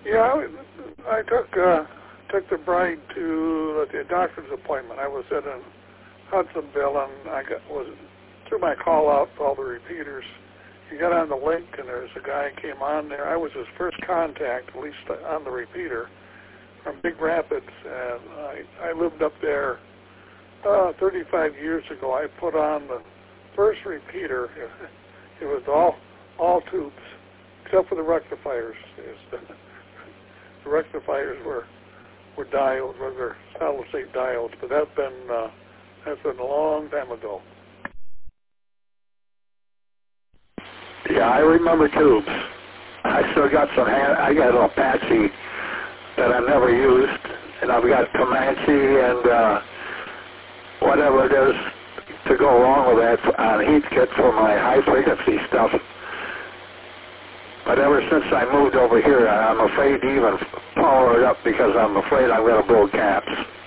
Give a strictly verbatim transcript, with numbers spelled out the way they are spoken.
Yeah, I, I took uh, took the bride to the doctor's appointment. I was at in Hudsonville, and I got was through my call out to all the repeaters. He got on the link, and there's a guy who came on there. I was his first contact, at least on the repeater, from Big Rapids, and I, I lived up there uh, thirty-five years ago. I put on the first repeater. It was all all tubes, except for the rectifiers. The, the rectifiers were were diodes, were their solid state diodes, but that's been uh, that's been a long time ago. Yeah, I remember tubes. I still got some hand, I got an Apache that I never used, and I've got Comanche and uh, whatever it is to go along with that on heat kit for my high frequency stuff. But ever since I moved over here, I'm afraid to even power it up because I'm afraid I'm going to blow caps.